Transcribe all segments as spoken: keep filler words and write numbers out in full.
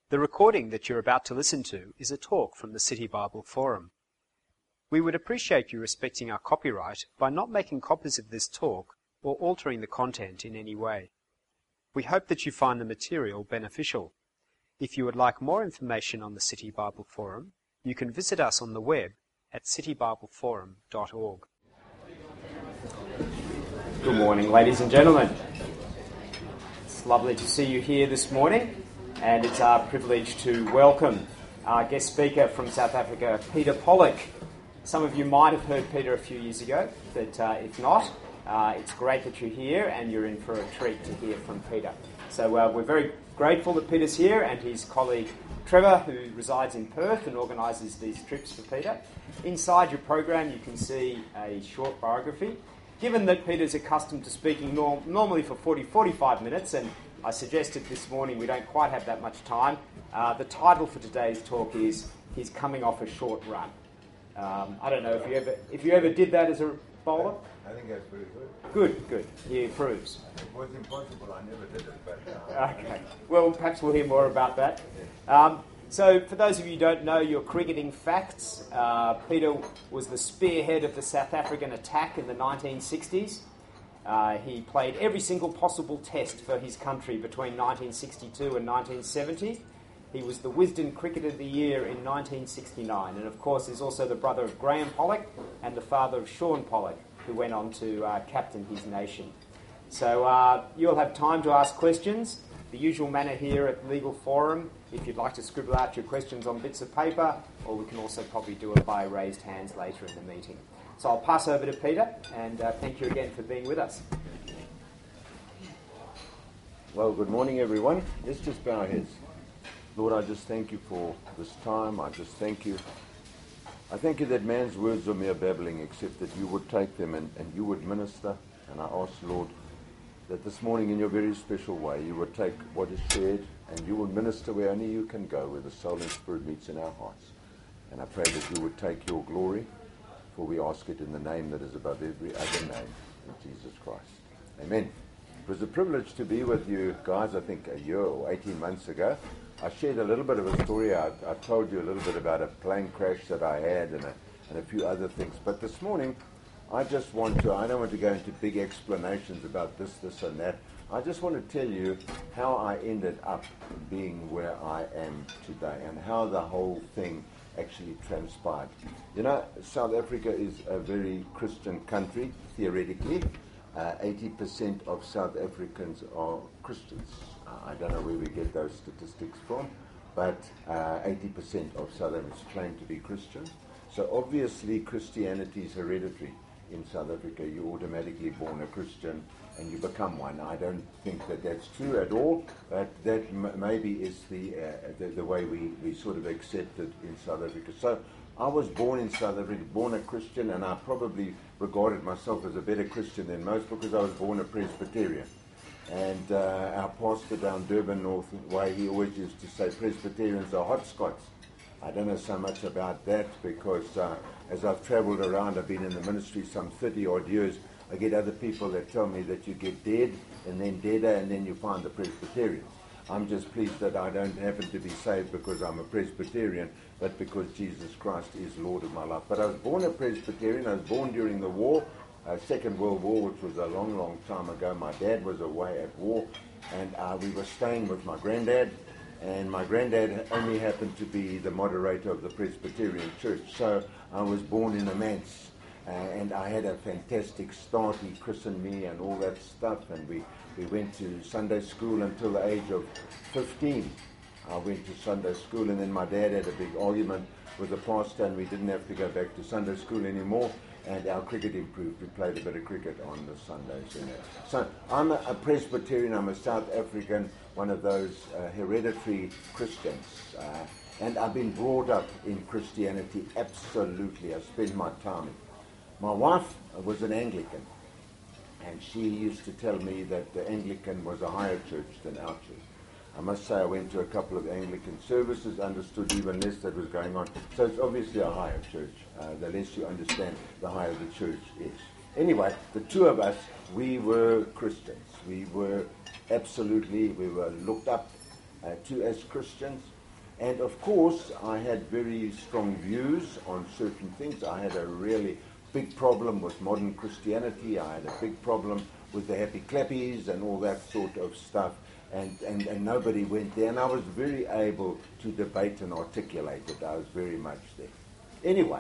The recording that you're about to listen to is a talk from the City Bible Forum. We would appreciate you respecting our copyright by not making copies of this talk or altering the content in any way. We hope that you find the material beneficial. If you would like more information on the City Bible Forum, you can visit us on the web at city bible forum dot org. Good morning, ladies and gentlemen. It's lovely to see you here this morning, and it's our privilege to welcome our guest speaker from South Africa, Peter Pollock. Some of you might have heard Peter a few years ago, but uh, if not, uh, it's great that you're here and you're in for a treat to hear from Peter. So uh, we're very grateful that Peter's here, and his colleague Trevor, who resides in Perth and organises these trips for Peter. Inside your program you can see a short biography. Given that Peter's accustomed to speaking norm- normally for forty to forty-five minutes, and I suggested this morning we don't quite have that much time, uh, the title for today's talk is He's Coming Off a Short Run. Um, I don't know if you ever if you ever did that as a bowler? I think that's pretty good. Good, good. He approves. It was impossible, I never did it, but... Uh, okay. Well, perhaps we'll hear more about that. Um, so, for those of you who don't know your cricketing facts, uh, Peter was the spearhead of the South African attack in the nineteen sixties. Uh, he played every single possible test for his country between nineteen sixty-two and nineteen seventy. He was the Wisden Cricketer of the Year in nineteen sixty-nine, and of course is also the brother of Graham Pollock and the father of Sean Pollock, who went on to uh, captain his nation. So uh, you'll have time to ask questions. The usual manner here at Legal Forum, if you'd like to scribble out your questions on bits of paper, or we can also probably do it by raised hands later in the meeting. So I'll pass over to Peter, and uh, thank you again for being with us. Well, good morning, everyone. Let's just bow our heads. Lord, I just thank you for this time. I just thank you. I thank you that man's words are mere babbling, except that you would take them and, and you would minister. And I ask, Lord, that this morning in your very special way, you would take what is shared and you would minister where only you can go, where the soul and spirit meets in our hearts. And I pray that you would take your glory, for we ask it in the name that is above every other name, in Jesus Christ. Amen. It was a privilege to be with you guys, I think a year or eighteen months ago. I shared a little bit of a story. I, I told you a little bit about a plane crash that I had and a, and a few other things. But this morning, I just want to, I don't want to go into big explanations about this, this and that. I just want to tell you how I ended up being where I am today and how the whole thing actually transpired. You know, South Africa is a very Christian country, theoretically. Uh, eighty percent of South Africans are Christians. Uh, I don't know where we get those statistics from, but uh, eighty percent of South Africans claim to be Christian. So obviously Christianity is hereditary in South Africa. You're automatically born a Christian and you become one. I don't think that that's true at all, but that m- maybe is the, uh, the the way we, we sort of accept it in South Africa. So I was born in South Africa, born a Christian, and I probably regarded myself as a better Christian than most because I was born a Presbyterian. And uh, our pastor down Durban North Way, he always used to say Presbyterians are hot Scots. I don't know so much about that because uh, as I've travelled around, I've been in the ministry some thirty odd years, I get other people that tell me that you get dead and then deader and then you find the Presbyterians. I'm just pleased that I don't happen to be saved because I'm a Presbyterian, but because Jesus Christ is Lord of my life. But I was born a Presbyterian. I was born during the war, uh, Second World War, which was a long, long time ago. My dad was away at war, and uh, we were staying with my granddad, and my granddad only happened to be the moderator of the Presbyterian church. So I was born in a manse, uh, and I had a fantastic start. He christened me and all that stuff, and we We went to Sunday school until the age of fifteen. I went to Sunday school, and then my dad had a big argument with the pastor, and we didn't have to go back to Sunday school anymore, and our cricket improved. We played a bit of cricket on the Sundays. You know. So I'm a, a Presbyterian, I'm a South African, one of those uh, hereditary Christians. Uh, and I've been brought up in Christianity, absolutely. I spent my time. My wife was an Anglican. And she used to tell me that the Anglican was a higher church than our church. I must say I went to a couple of Anglican services, understood even less that was going on. So it's obviously a higher church. Uh, the less you understand, the higher the church is. Anyway, the two of us, we were Christians. We were absolutely, we were looked up uh, to as Christians. And of course, I had very strong views on certain things. I had a really big problem with modern Christianity. I had a big problem with the happy clappies and all that sort of stuff. And, and, and nobody went there. And I was very able to debate and articulate it. I was very much there. Anyway,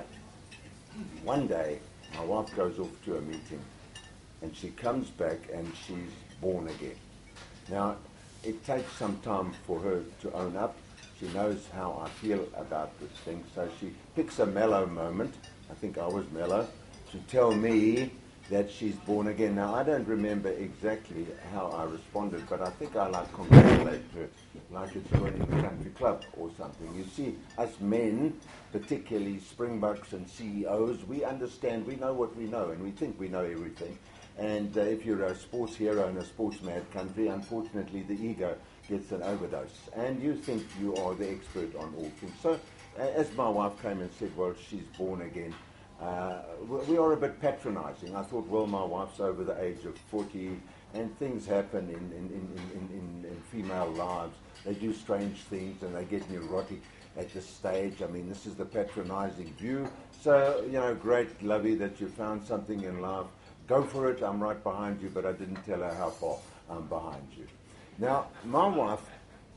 one day, my wife goes off to a meeting. And she comes back and she's born again. Now, it takes some time for her to own up. She knows how I feel about this thing, so she picks a mellow moment, I think I was mellow, to tell me that she's born again. Now, I don't remember exactly how I responded, but I think I like congratulated her, like it's joining the country club or something. You see, us men, particularly Springboks and C E Os, we understand, we know what we know, and we think we know everything. And uh, if you're a sports hero in a sports-mad country, unfortunately the ego gets an overdose. And you think you are the expert on all things. So uh, as my wife came and said, well, she's born again, uh, we are a bit patronizing. I thought, well, my wife's over the age of forty, and things happen in, in, in, in, in, in female lives. They do strange things, and they get neurotic at this stage. I mean, this is the patronizing view. So, you know, great, lovey, that you found something in life. Go for it, I'm right behind you, but I didn't tell her how far I'm behind you. Now, my wife,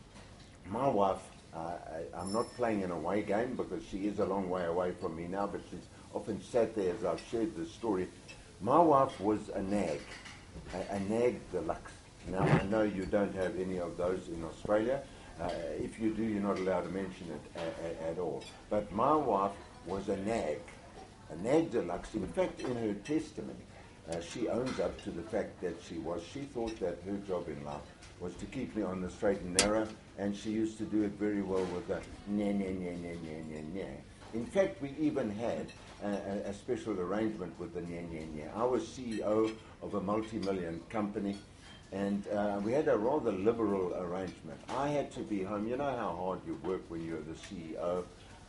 my wife, uh, I, I'm not playing an away game because she is a long way away from me now, but she's often sat there as I've shared this story. My wife was a nag, a, a nag deluxe. Now, I know you don't have any of those in Australia. Uh, if you do, you're not allowed to mention it a, a, at all. But my wife was a nag, a nag deluxe. In fact, in her testimony, Uh, she owns up to the fact that she was. She thought that her job in life was to keep me on the straight and narrow, and she used to do it very well with the nya, nya, nya, nya, nya, nya, nya. In fact, we even had a, a, a special arrangement with the nya, nya, nya. I was C E O of a multi-million company, and uh, we had a rather liberal arrangement. I had to be home. You know how hard you work when you're the C E O,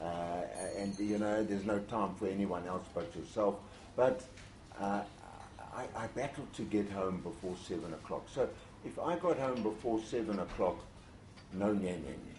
uh, and, you know, there's no time for anyone else but yourself. But uh, I, I battled to get home before seven o'clock. So if I got home before seven o'clock, no nya, nya, nya.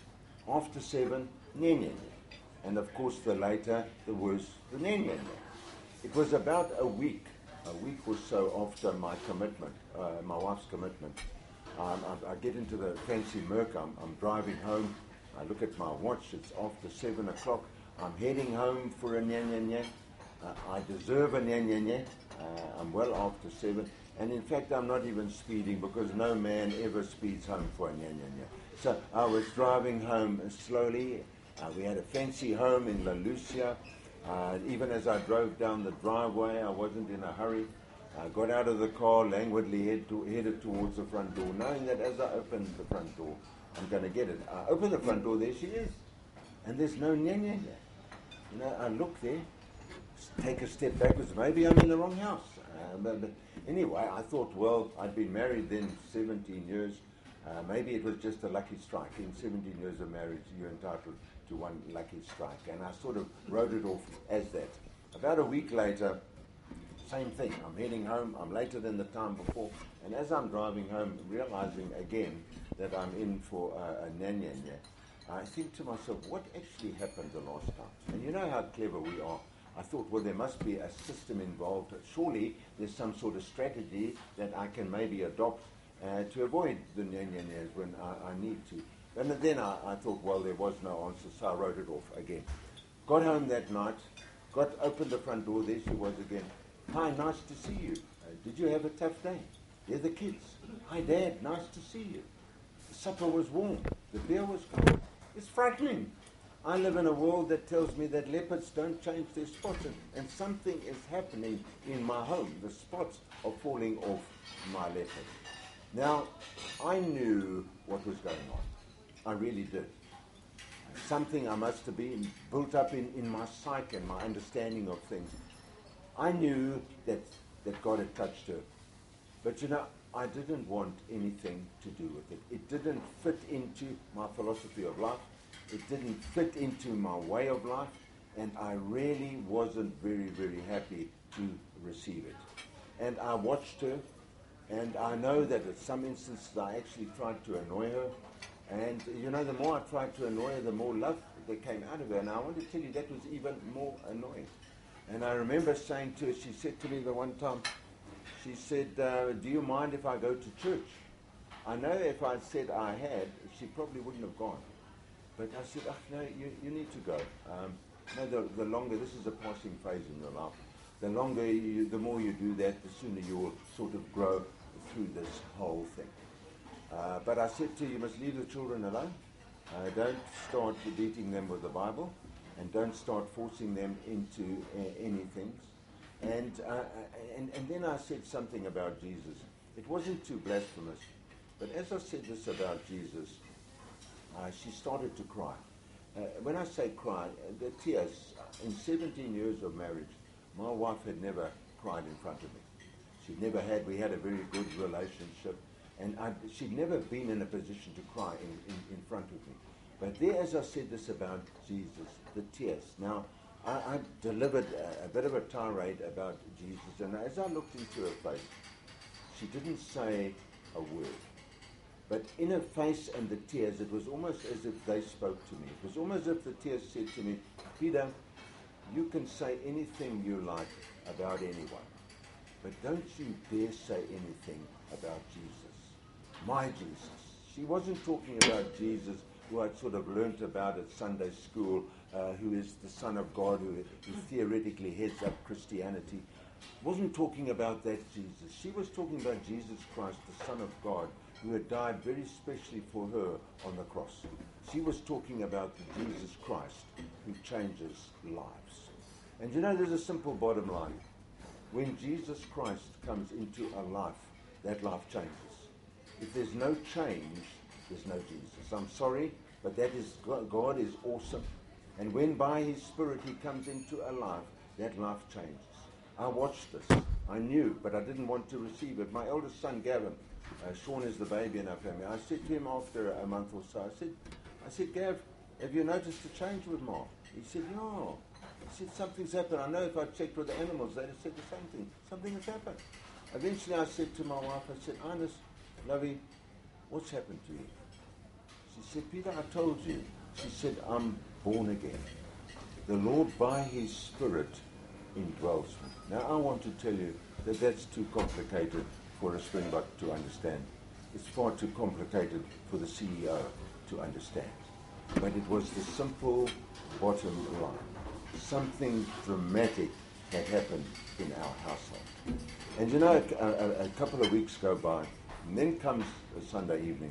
After seven, nya, nya, nya. And of course, the later, the worse, the nya, nya, nya. It was about a week, a week or so after my commitment, uh, my wife's commitment. Um, I, I get into the fancy Merc. I'm, I'm driving home. I look at my watch. It's after seven o'clock. I'm heading home for a nya, nya, nya. Uh, I deserve a nya, nya, nya. Uh, I'm well after seven, and in fact I'm not even speeding because no man ever speeds home for a nya, nya, nya. So I was driving home slowly. Uh, we had a fancy home in La Lucia. Uh, even as I drove down the driveway, I wasn't in a hurry. I got out of the car, languidly head to, headed towards the front door, knowing that as I opened the front door, I'm going to get it. I open the front door, there she is. And there's no nya, nya, nya. You know, I look there, take a step backwards, maybe I'm in the wrong house. Uh, but, but anyway, I thought, well, I'd been married then seventeen years. Uh, maybe it was just a lucky strike. In seventeen years of marriage, you're entitled to one lucky strike. And I sort of wrote it off as that. About a week later, same thing. I'm heading home. I'm later than the time before. And as I'm driving home, realizing again that I'm in for uh, a nya, nya, nya, I think to myself, what actually happened the last time? And you know how clever we are. I thought, well, there must be a system involved. Surely there's some sort of strategy that I can maybe adopt uh, to avoid the nya, nya, nyas when I, I need to. And then I, I thought, well, there was no answer, so I wrote it off again. Got home that night, got opened the front door, there she was again. Hi, nice to see you. Uh, did you have a tough day? They're the kids. Hi, Dad, nice to see you. The supper was warm. The beer was cold. It's frightening. I live in a world that tells me that leopards don't change their spots, and, and something is happening in my home. The spots are falling off my leopard. Now, I knew what was going on. I really did. Something I must have been built up in, in my psyche and my understanding of things. I knew that, that God had touched her. But you know, I didn't want anything to do with it. It didn't fit into my philosophy of life. It didn't fit into my way of life, and I really wasn't very, very happy to receive it. And I watched her, and I know that at some instances I actually tried to annoy her, And, you know, the more I tried to annoy her, the more love that came out of her. And I want to tell you, that was even more annoying. And I remember saying to her, she said to me the one time, she said, uh, do you mind if I go to church? I know if I said I had, she probably wouldn't have gone. But I said, oh, no, you, you need to go. Um, no, the, the longer, this is a passing phase in your life. The longer, you, the more you do that, the sooner you will sort of grow through this whole thing. Uh, but I said to her, you must leave the children alone. Uh, don't start beating them with the Bible, and don't start forcing them into uh, anything. And, uh, and, and then I said something about Jesus. It wasn't too blasphemous, but as I said this about Jesus, uh, she started to cry. Uh, when I say cry, the tears, in seventeen years of marriage, my wife had never cried in front of me. She'd never had, we had a very good relationship, and I'd, she'd never been in a position to cry in, in, in front of me. But there, as I said this about Jesus, the tears. Now, I, I delivered a, a bit of a tirade about Jesus, and as I looked into her face, she didn't say a word. But in her face and the tears, it was almost as if they spoke to me. It was almost as if the tears said to me, Peter, you can say anything you like about anyone, but don't you dare say anything about Jesus. My Jesus. She wasn't talking about Jesus, who I'd sort of learnt about at Sunday school, uh, who is the Son of God, who, who theoretically heads up Christianity. Wasn't talking about that Jesus. She was talking about Jesus Christ, the Son of God, who had died very specially for her on the cross. She was talking about the Jesus Christ who changes lives. And you know, there's a simple bottom line. When Jesus Christ comes into a life, that life changes. If there's no change, there's no Jesus. I'm sorry, but that is, God is awesome. And when by His Spirit He comes into a life, that life changes. I watched this. I knew, but I didn't want to receive it. My eldest son, Gavin, uh, Sean is the baby in our family. I said to him after a month or so, I said, I said, Gav, have you noticed a change with Ma? He said, yeah. I said, something's happened. I know if I checked with the animals, they'd have said the same thing. Something has happened. Eventually I said to my wife, I said, Ines, Lovey, what's happened to you? She said, Peter, I told you. She said, I'm born again. The Lord, by His Spirit, indwells me. Now, I want to tell you that that's too complicated for a Springbok to understand. It's far too complicated for the C E O to understand. But it was the simple bottom line. Something dramatic had happened in our household. And you know, a, a, a couple of weeks go by, and then comes a Sunday evening,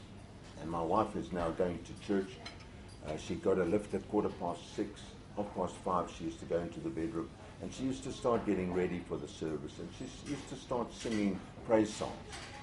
and my wife is now going to church. Uh, she got a lift at quarter past six, half past five, she used to go into the bedroom, and she used to start getting ready for the service, and she used to start singing praise songs.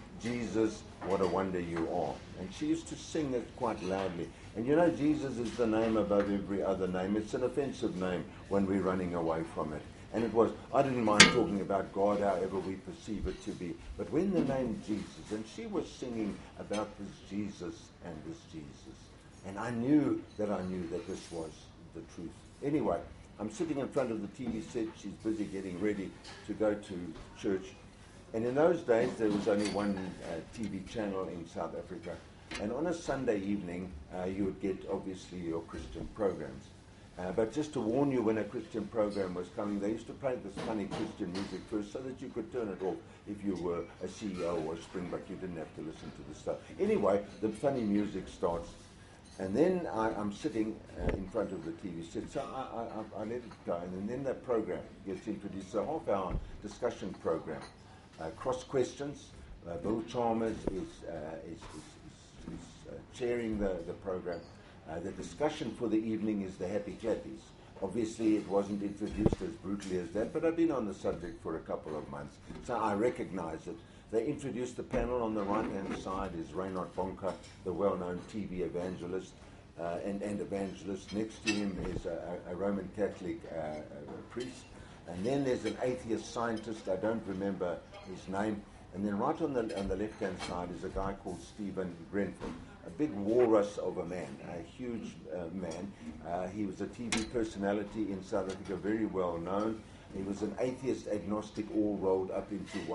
Jesus, what a wonder you are. And she used to sing it quite loudly. And you know, Jesus is the name above every other name. It's an offensive name when we're running away from it. And it was, I didn't mind talking about God however we perceive it to be. But when the name Jesus, and she was singing about this Jesus and this Jesus. And I knew that I knew that this was the truth. Anyway, I'm sitting in front of the T V set. She's busy getting ready to go to church. And in those days, there was only one uh, T V channel in South Africa. And on a Sunday evening, uh, you would get, obviously, your Christian programs. Uh, but just to warn you, when a Christian program was coming, they used to play this funny Christian music first so that you could turn it off if you were a C E O or a Springbok. You didn't have to listen to the stuff. Anyway, the funny music starts. And then I, I'm sitting uh, in front of the T V set, so I, I, I let it go. And then the program gets introduced. It's a half-hour discussion program. Uh, cross questions. Uh, Bill Chalmers is, uh, is, is, is, is uh, chairing the, the program. Uh, the discussion for the evening is the Happy Clappies. Obviously, it wasn't introduced as brutally as that, but I've been on the subject for a couple of months, so I recognize it. They introduced the panel. On the right-hand side is Reinhard Bonker, the well-known T V evangelist uh, and, and evangelist. Next to him is a, a Roman Catholic uh, a priest. And then there's an atheist scientist, I don't remember his name. And then right on the on the left-hand side is a guy called Stephen Grenfell, a big walrus of a man, a huge uh, man. Uh, he was a T V personality in South Africa, very well known. He was an atheist agnostic all rolled up into one.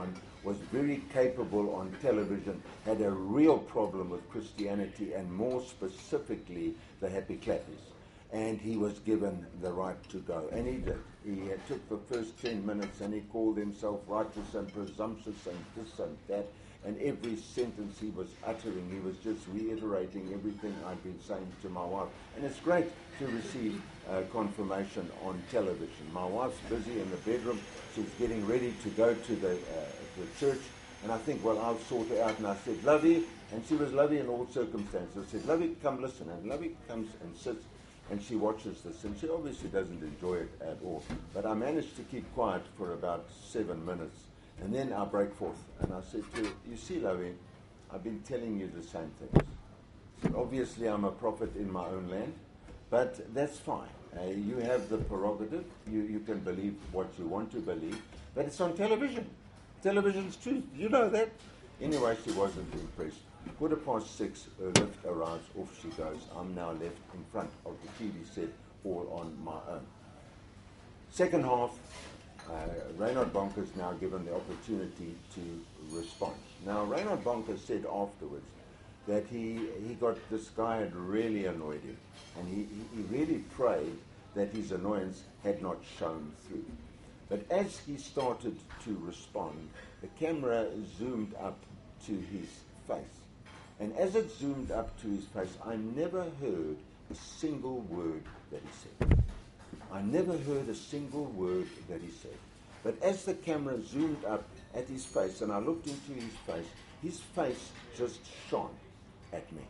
was very capable on television, had a real problem with Christianity, and more specifically the Happy Clappers. And he was given the right to go. And he did. He uh, took the first ten minutes and he called himself righteous and presumptuous and this and that. And every sentence he was uttering, he was just reiterating everything I'd been saying to my wife. And it's great to receive uh, confirmation on television. My wife's busy in the bedroom. She's getting ready to go to the, uh, the church. And I think, well, I'll sort her out. And I said, Lovey, and she was Lovey in all circumstances. I said, Lovey, come listen. And Lovey comes and sits. And she watches this, and she obviously doesn't enjoy it at all. But I managed to keep quiet for about seven minutes, and then I break forth. And I said to her, you see, Lovey, I've been telling you the same things. So obviously, I'm a prophet in my own land, but that's fine. Uh, you have the prerogative. You, you can believe what you want to believe, but it's on television. Television's truth. You know that. Anyway, she wasn't impressed. Quarter past six, her lift arrives, off she goes. I'm now left in front of the T V set, all on my own. Second half, uh, Reinhard Bonnke is now given the opportunity to respond. Now, Reinhard Bonnke said afterwards that he, he got, this guy had really annoyed him, and he, he really prayed that his annoyance had not shown through. But as he started to respond, the camera zoomed up to his face. And as it zoomed up to his face, I never heard a single word that he said. I never heard a single word that he said. But as the camera zoomed up at his face and I looked into his face, his face just shone at me.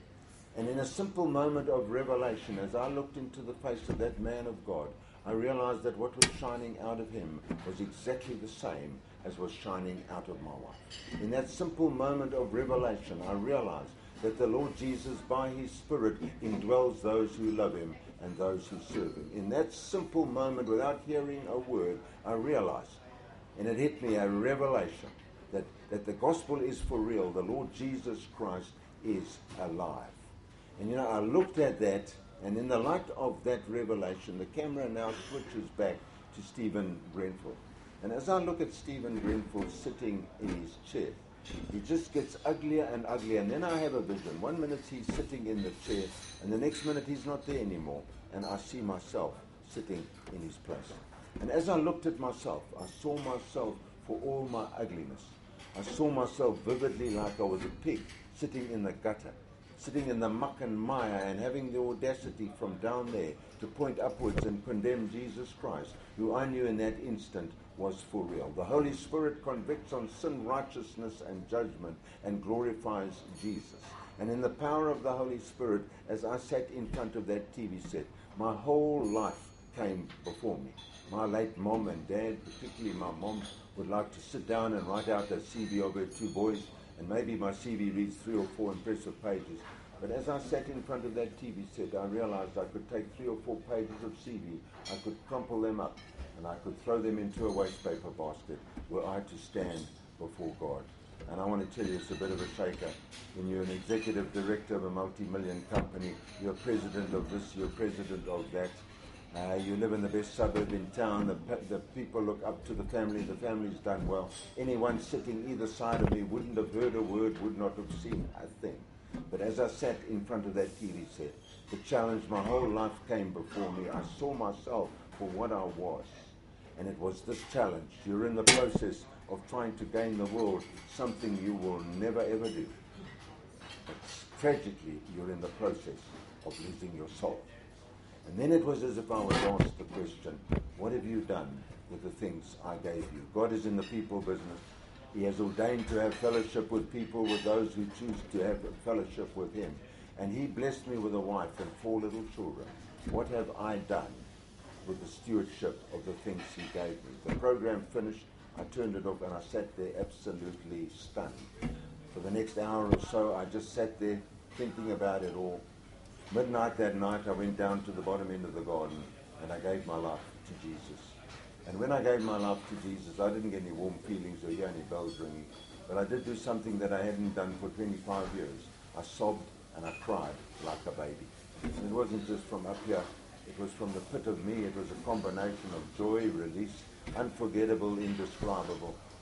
And in a simple moment of revelation, as I looked into the face of that man of God, I realized that what was shining out of him was exactly the same as was shining out of my wife. In that simple moment of revelation, I realized that the Lord Jesus, by his Spirit, indwells those who love him and those who serve him. In that simple moment, without hearing a word, I realized, and it hit me, a revelation, that, that the gospel is for real. The Lord Jesus Christ is alive. And you know, I looked at that, and in the light of that revelation, the camera now switches back to Stephen Grenfell. And as I look at Stephen Grenfell sitting in his chair, he just gets uglier and uglier. And then I have a vision. One minute he's sitting in the chair, and the next minute he's not there anymore. And I see myself sitting in his place. And as I looked at myself, I saw myself for all my ugliness. I saw myself vividly like I was a pig sitting in the gutter, sitting in the muck and mire, and having the audacity from down there to point upwards and condemn Jesus Christ, who I knew in that instant was for real. The Holy Spirit convicts on sin, righteousness, and judgment, and glorifies Jesus. And in the power of the Holy Spirit, as I sat in front of that T V set, my whole life came before me. My late mom and dad, particularly my mom, would like to sit down and write out a C V of her two boys, and maybe my C V reads three or four impressive pages. But as I sat in front of that T V set, I realized I could take three or four pages of C V, I could crumple them up, and I could throw them into a wastepaper basket were I to stand before God. And I want to tell you, it's a bit of a shaker. When you're an executive director of a multi-million company, you're president of this, you're president of that. Uh, you live in the best suburb in town, the, the people look up to the family, the family's done well. Anyone sitting either side of me wouldn't have heard a word, would not have seen a thing. But as I sat in front of that T V set, the challenge, my whole life came before me. I saw myself for what I was. And it was this challenge. You're in the process of trying to gain the world, something you will never ever do. But tragically, you're in the process of losing your soul. And then it was as if I was asked the question, what have you done with the things I gave you? God is in the people business. He has ordained to have fellowship with people, with those who choose to have fellowship with him. And he blessed me with a wife and four little children. What have I done with the stewardship of the things he gave me? The program finished, I turned it off, and I sat there absolutely stunned. For the next hour or so, I just sat there thinking about it all. Midnight that night, I went down to the bottom end of the garden, and I gave my life to Jesus. And when I gave my life to Jesus, I didn't get any warm feelings or hear any bells ringing, but I did do something that I hadn't done for twenty-five years. I sobbed and I cried like a baby. And it wasn't just from up here, it was from the pit of me. It was a combination of joy, release, unforgettable, indescribable.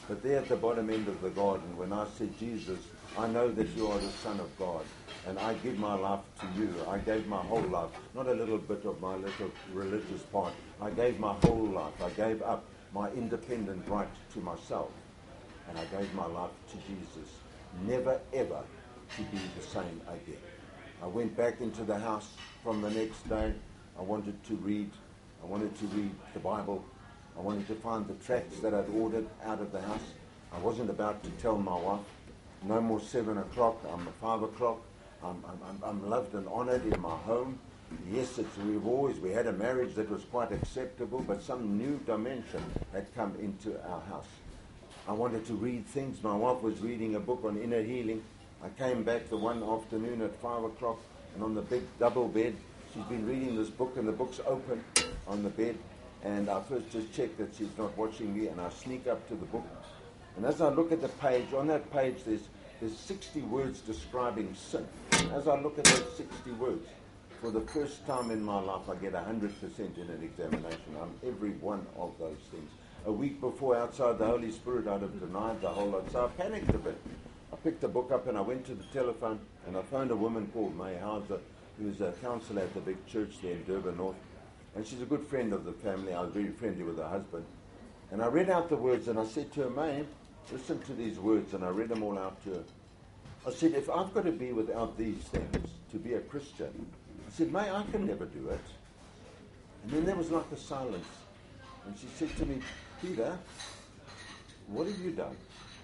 But there at the bottom end of the garden, when I said, Jesus, I know that you are the Son of God, and I give my life to you. I gave my whole life, not a little bit of my little religious part. I gave my whole life. I gave up my independent right to myself, and I gave my life to Jesus, never ever to be the same again. I went back into the house from the next day. I wanted to read. I wanted to read the Bible. I wanted to find the tracts that I'd ordered out of the house. I wasn't about to tell my wife, no more seven o'clock, I'm five o'clock. I'm, I'm, I'm loved and honored in my home. Yes, it's, we've always, we had a marriage that was quite acceptable, but some new dimension had come into our house. I wanted to read things. My wife was reading a book on inner healing. I came back the one afternoon at five o'clock, and on the big double bed, she's been reading this book, and the book's open on the bed. And I first just check that she's not watching me, and I sneak up to the book. And as I look at the page, on that page there's, there's sixty words describing sin. As I look at those sixty words, for the first time in my life I get one hundred percent in an examination. I'm every one of those things. A week before, outside the Holy Spirit, I'd have denied the whole lot. So I panicked a bit. I picked the book up and I went to the telephone, and I phoned a woman called May Hauser, who's a counselor at the big church there in Durban North. And she's a good friend of the family. I was very friendly with her husband. And I read out the words, and I said to her, May, listen to these words, and I read them all out to her. I said, if I've got to be without these things to be a Christian, I said, May, I can never do it. And then there was like a silence. And she said to me, Peter, what have you done?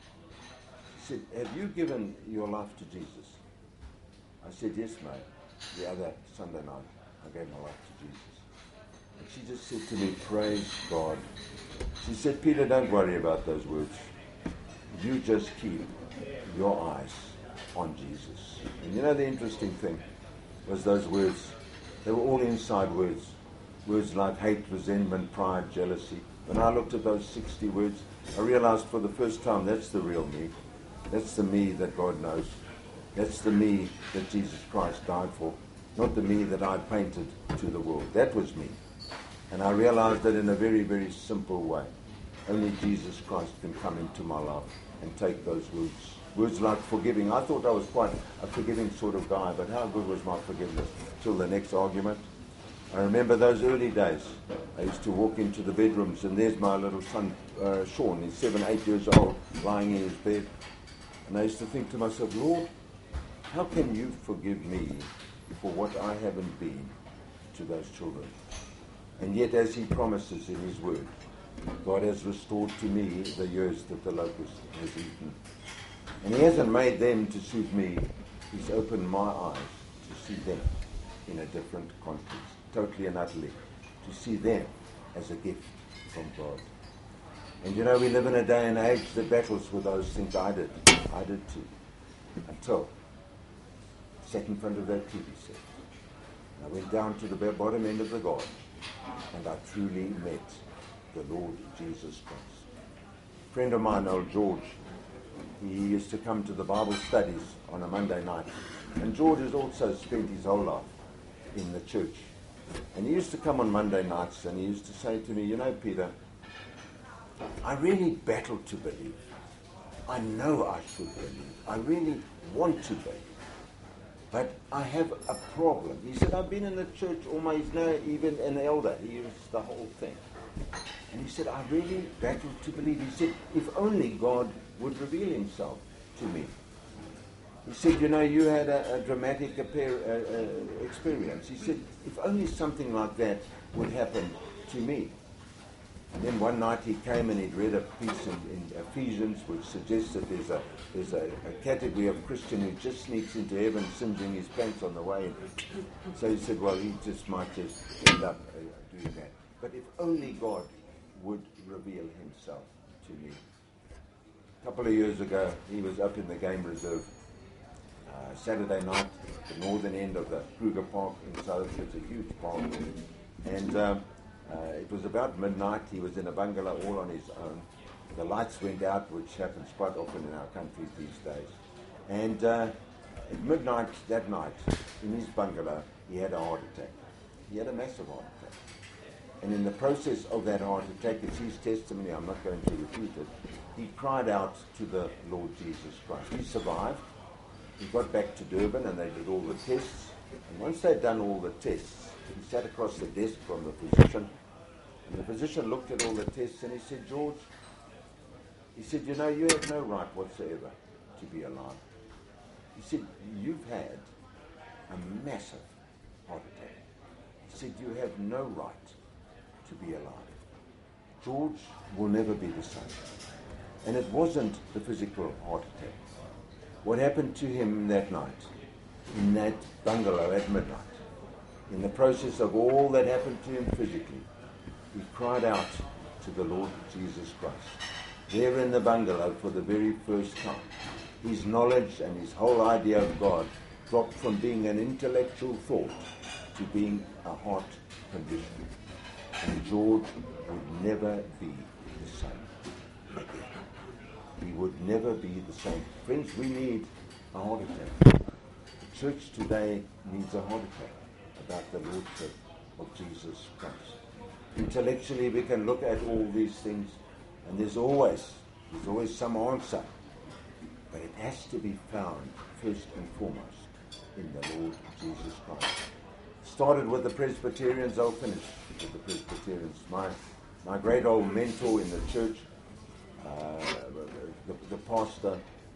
She said, have you given your life to Jesus? I said, yes, May. The other Sunday night, I gave my life to Jesus. And she just said to me, praise God. She said, Peter, don't worry about those words. You just keep your eyes on Jesus. And you know the interesting thing was those words, they were all inside words. Words like hate, resentment, pride, jealousy. When I looked at those sixty words, I realized for the first time that's the real me. That's the me that God knows. That's the me that Jesus Christ died for. Not the me that I painted to the world. That was me. And I realized that in a very, very simple way. Only Jesus Christ can come into my life and take those words. Words like forgiving. I thought I was quite a forgiving sort of guy, but how good was my forgiveness? Till the next argument. I remember those early days. I used to walk into the bedrooms, and there's my little son, uh, Sean. He's seven, eight years old, lying in his bed. And I used to think to myself, Lord, how can you forgive me for what I haven't been to those children? And yet, as he promises in his word, God has restored to me the years that the locust has eaten. And he hasn't made them to suit me. He's opened my eyes to see them in a different context, totally and utterly, to see them as a gift from God. And you know, we live in a day and age that battles with those things. I did. I did too. Until I sat in front of that T V set. I went down to the bottom end of the garden, and I truly met the Lord Jesus Christ. A friend of mine, old George, he used to come to the Bible studies on a Monday night. And George has also spent his whole life in the church. And he used to come on Monday nights, and he used to say to me, you know, Peter, I really battle to believe. I know I should believe. I really want to believe. But I have a problem. He said, I've been in the church all my, he's now even an elder. He used the whole thing. And he said, I really battle to believe. He said, if only God would reveal himself to me. He said, you know, you had a, a dramatic appear, uh, uh, experience. He said, if only something like that would happen to me. And then one night he came and he'd read a piece in, in Ephesians which suggests that there's a there's a, a category of Christian who just sneaks into heaven singeing his pants on the way in. So he said, well, he just might just end up uh, doing that. But if only God would reveal himself to me. A couple of years ago, he was up in the game reserve. Uh, Saturday night, the northern end of the Kruger Park in South Africa. It's a huge park. And um, uh, it was about midnight. He was in a bungalow all on his own. The lights went out, which happens quite often in our country these days. And uh, at midnight that night, in his bungalow, he had a heart attack. He had a massive heart attack. And in the process of that heart attack, it's his testimony, I'm not going to repeat it, he cried out to the Lord Jesus Christ. He survived. He got back to Durban and they did all the tests. And once they'd done all the tests, he sat across the desk from the physician. And the physician looked at all the tests and he said, George, he said, you know, you have no right whatsoever to be alive. He said, you've had a massive heart attack. He said, you have no right to be alive. George will never be the same. And it wasn't the physical heart attack. What happened to him that night, in that bungalow at midnight, in the process of all that happened to him physically, he cried out to the Lord Jesus Christ. There in the bungalow for the very first time, his knowledge and his whole idea of God dropped from being an intellectual thought to being a heart condition. And George would never be the same again. He would never be the same. Friends, we need a heart attack. The church today needs a heart attack about the Lordship of Jesus Christ. Intellectually, we can look at all these things, and there's always, there's always some answer. But it has to be found, first and foremost, in the Lord Jesus Christ. Started with the Presbyterians, I'll finish with the Presbyterians. My, my great old mentor in the church, uh, the, the pastor,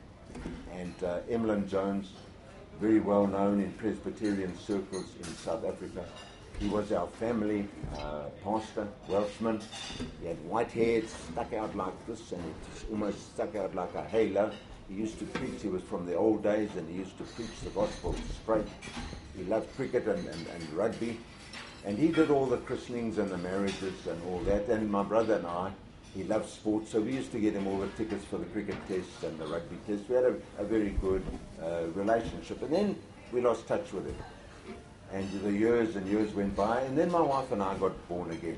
and uh, Emlyn Jones, very well known in Presbyterian circles in South Africa. He was our family uh, pastor, Welshman. He had white hair, it stuck out like this, and it almost stuck out like a halo. He used to preach, he was from the old days, and he used to preach the gospel straight. He loved cricket and, and, and rugby. And he did all the christenings and the marriages and all that. And my brother and I, he loved sports, so we used to get him all the tickets for the cricket tests and the rugby tests. We had a, a very good uh, relationship. And then we lost touch with him. And the years and years went by, and then my wife and I got born again.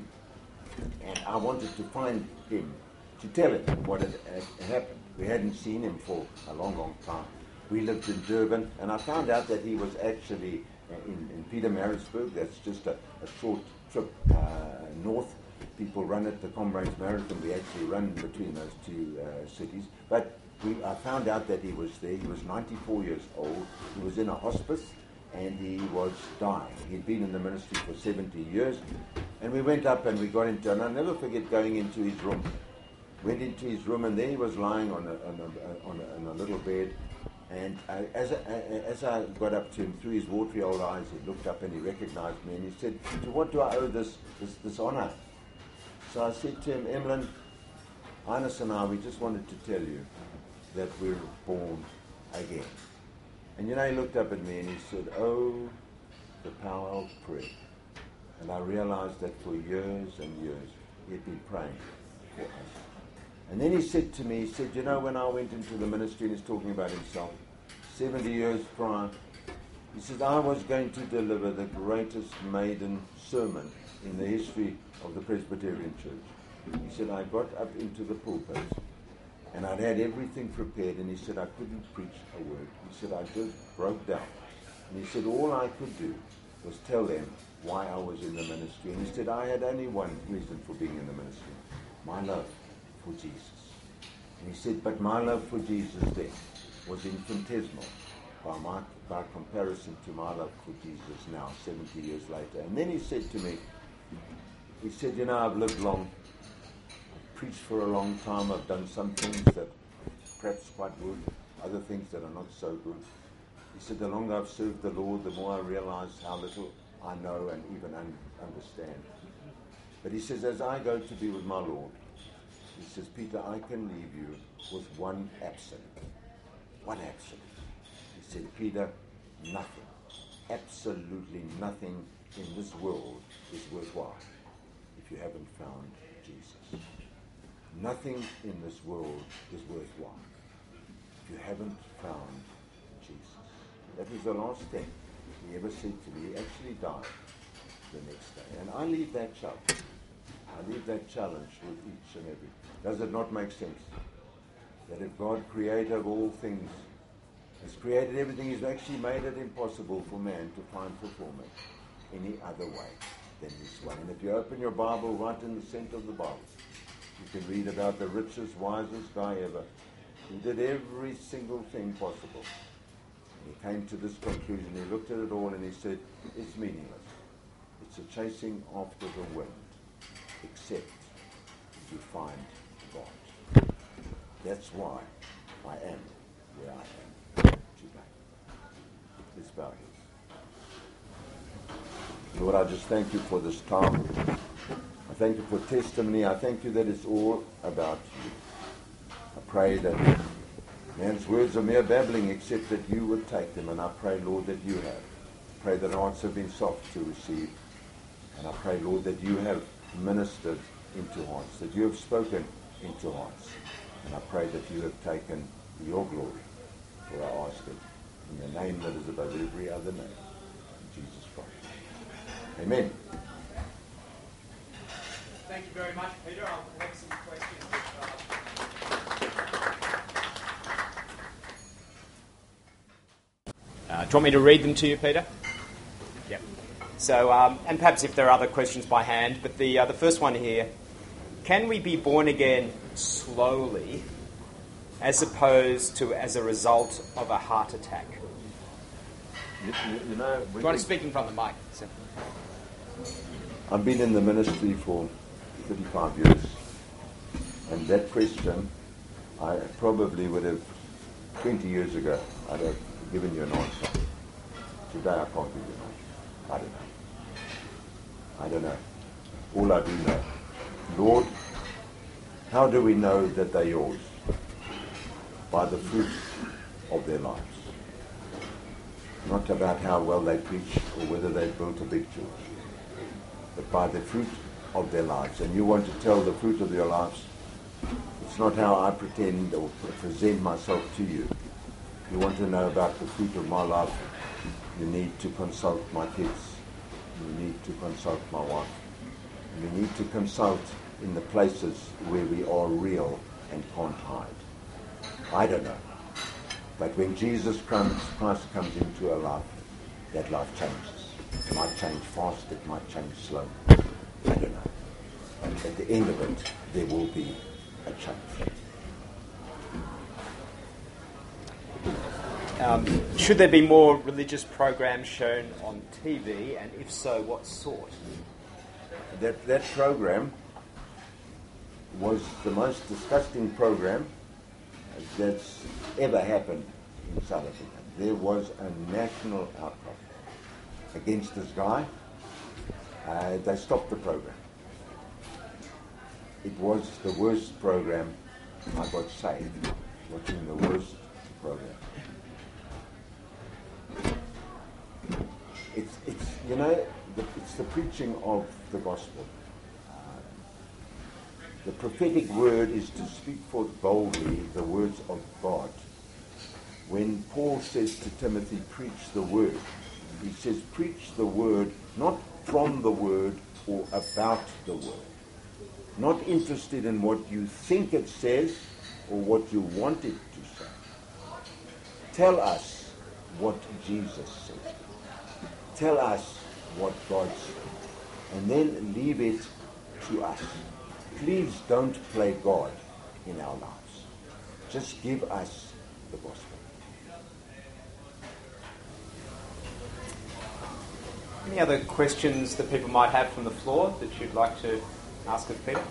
And I wanted to find him, to tell him what had, had happened. We hadn't seen him for a long, long time. We lived in Durban, and I found out that he was actually in, in Pietermaritzburg. That's just a, a short trip uh, north. People run it, the Comrades Marathon. We actually run between those two uh, cities. But we, I found out that he was there. He was ninety-four years old. He was in a hospice, and he was dying. He'd been in the ministry for seventy years. And we went up and we got into, and I'll never forget going into his room. Went into his room, and there he was lying on a, on a, on a, on a little bed. And uh, as, I, as I got up to him, through his watery old eyes, he looked up and he recognized me, and he said, to what do I owe this, this, this honor? So I said to him, Emlyn, Ines and I, we just wanted to tell you that we're born again. And you know, he looked up at me and he said, oh, the power of prayer. And I realized that for years and years, he had been praying for us. And then he said to me, he said, you know, when I went into the ministry, and he's talking about himself, seventy years prior, he said, I was going to deliver the greatest maiden sermon in the history of the Presbyterian Church. He said, I got up into the pulpit, and I'd had everything prepared, and he said, I couldn't preach a word. He said, I just broke down. And he said, all I could do was tell them why I was in the ministry. And he said, I had only one reason for being in the ministry, my love for Jesus. And he said, but my love for Jesus then was infinitesimal by, my, by comparison to my love for Jesus now, seventy years later. And then he said to me, he said, you know, I've lived long. I've preached for a long time. I've done some things that perhaps quite good, other things that are not so good. He said, the longer I've served the Lord, the more I realize how little I know and even un- understand. But he says, as I go to be with my Lord, he says, Peter, I can leave you with one absolute. One absolute. He said, Peter, nothing, absolutely nothing in this world is worthwhile if you haven't found Jesus. Nothing in this world is worthwhile if you haven't found Jesus. That was the last thing he ever said to me. He actually died the next day. And I leave that challenge. I leave that challenge with each and every. Does it not make sense that if God, creator of all things, has created everything, he's actually made it impossible for man to find fulfillment any other way than this one. And if you open your Bible right in the center of the Bible, you can read about the richest, wisest guy ever. He did every single thing possible. He came to this conclusion. He looked at it all and he said, it's meaningless. It's a chasing after the wind, except you find God. That's why I am where I am today. Let's bow here. Lord, I just thank you for this time. I thank you for testimony. I thank you that it's all about you. I pray that man's words are mere babbling, except that you would take them. And I pray, Lord, that you have. I pray that hearts have been soft to receive. And I pray, Lord, that you have ministered into hearts, that you have spoken into hearts. And I pray that you have taken your glory. For I ask it in the name that is above every other name, in Jesus Christ. Amen. Thank you very much, Peter. I'll collect some questions. Uh, do you want me to read them to you, Peter? Yep. So, um, and perhaps if there are other questions by hand, but the uh, the first one here: can we be born again slowly, as opposed to as a result of a heart attack? You, you, you know, do you want to speak in front of the mic? So. I've been in the ministry for thirty-five years, and that question, I probably would have, twenty years ago, I'd have given you an answer. Today I can't give you an answer. I don't know. I don't know. All I do know, Lord, how do we know that they're yours? By the fruit of their lives. Not about how well they preach or whether they've built a big church, but by the fruit of their lives. And you want to tell the fruit of your lives. It's not how I pretend or present myself to you. You want to know about the fruit of my life, you need to consult my kids. You need to consult my wife. You need to consult in the places where we are real and can't hide. I don't know. But when Jesus comes, Christ comes into a life, that life changes. It might change fast, it might change slow. I don't know. But at the end of it, there will be a change. Um, should there be more religious programs shown on T V, and if so, what sort? That, that program was the most disgusting program that's ever happened in South Africa. There was a national outcry against this guy. Uh, they stopped the program. It was the worst program. I got saved watching the worst program. It's, it's you know, the, it's the preaching of the gospel. The prophetic word is to speak forth boldly the words of God. When Paul says to Timothy, preach the word, he says, preach the word, not from the word or about the word. Not interested in what you think it says or what you want it to say. Tell us what Jesus said. Tell us what God said. And then leave it to us. Please don't play God in our lives. Just give us the gospel. Any other questions that people might have from the floor that you'd like to ask of Peter?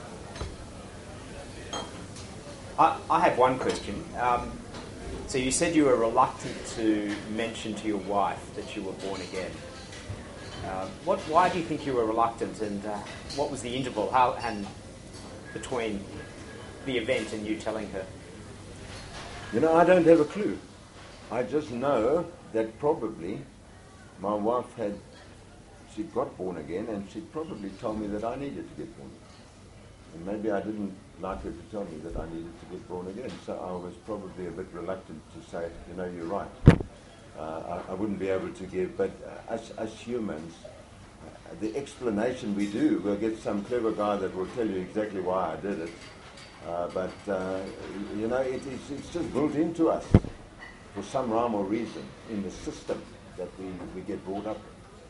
I, I have one question. Um, so you said you were reluctant to mention to your wife that you were born again. Uh, what? Why do you think you were reluctant, and uh, what was the interval how, and between the event and you telling her? You know, I don't have a clue. I just know that probably my wife had, she got born again, and she probably told me that I needed to get born again. And maybe I didn't like her to tell me that I needed to get born again, so I was probably a bit reluctant to say, you know, you're right. Uh, I, I wouldn't be able to give, but uh, as, as humans, uh, the explanation we do, we'll get some clever guy that will tell you exactly why I did it, uh, but, uh, you know, it, it's, it's just built into us for some rhyme or reason in the system that we, we get brought up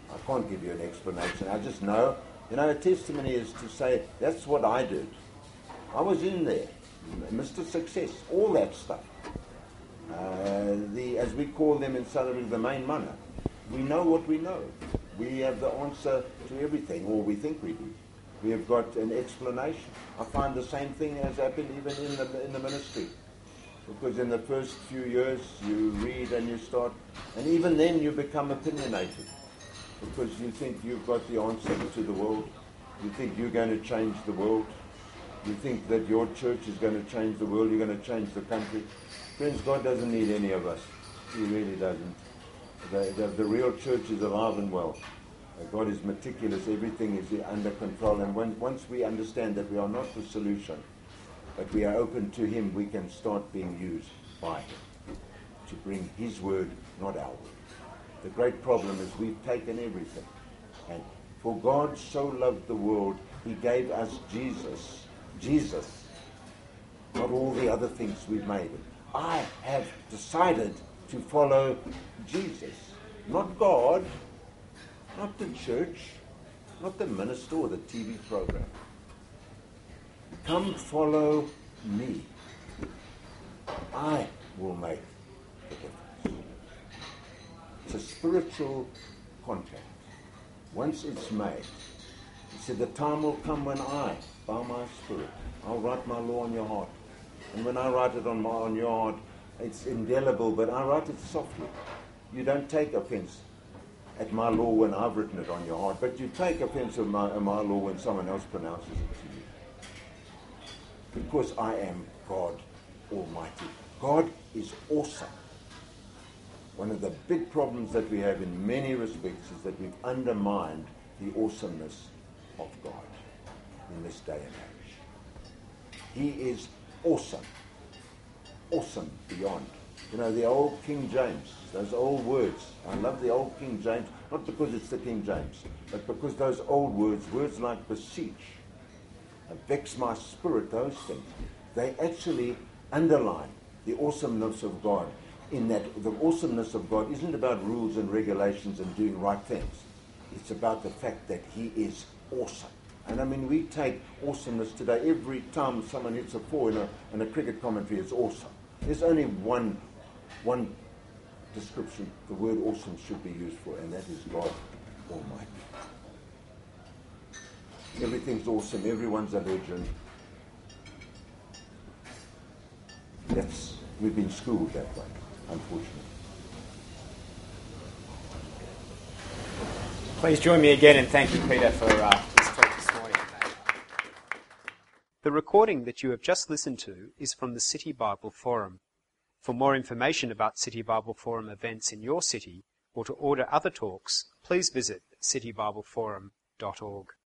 I can't give you an explanation. I just know, you know, a testimony is to say, that's what I did. I was in there, Mister Success, all that stuff. Uh, the, as we call them in South Africa, the main mana. We know what we know. We have the answer to everything, or we think we do. We have got an explanation. I find the same thing has happened even in the, in the ministry. Because in the first few years you read and you start, and even then you become opinionated. Because you think you've got the answer to the world. You think you're going to change the world. You think that your church is going to change the world. You're going to change the country. Friends, God doesn't need any of us. He really doesn't. The, the, the real church is alive and well. Uh, God is meticulous. Everything is under control. And when, once we understand that we are not the solution, but we are open to Him, we can start being used by Him to bring His word, not our word. The great problem is we've taken everything. And for God so loved the world, He gave us Jesus. Jesus. Not all the other things we've made. I have decided to follow Jesus. Not God, not the church, not the minister or the T V program. Come follow me. I will make the difference. It's a spiritual contract. Once it's made, He said, the time will come when I, by my Spirit, I'll write my law on your heart. And when I write it on, my, on your heart, it's indelible, but I write it softly. You don't take offense at my law when I've written it on your heart, but you take offense at my, at my law when someone else pronounces it to you. Because I am God Almighty. God is awesome. One of the big problems that we have in many respects is that we've undermined the awesomeness of God in this day and age. He is awesome. Awesome beyond. You know, the old King James, those old words. I love the old King James, not because it's the King James, but because those old words, words like beseech, vex my spirit, those things, they actually underline the awesomeness of God, in that the awesomeness of God isn't about rules and regulations and doing right things. It's about the fact that He is awesome. And I mean, we take awesomeness today. Every time someone hits a four in a, in a cricket commentary, it's awesome. There's only one, one description the word awesome should be used for, and that is God Almighty. Everything's awesome. Everyone's a legend. That's, we've been schooled that way, unfortunately. Please join me again and thank you, Peter, for uh, this talk this morning. The recording that you have just listened to is from the City Bible Forum. For more information about City Bible Forum events in your city, or to order other talks, please visit city bible forum dot org.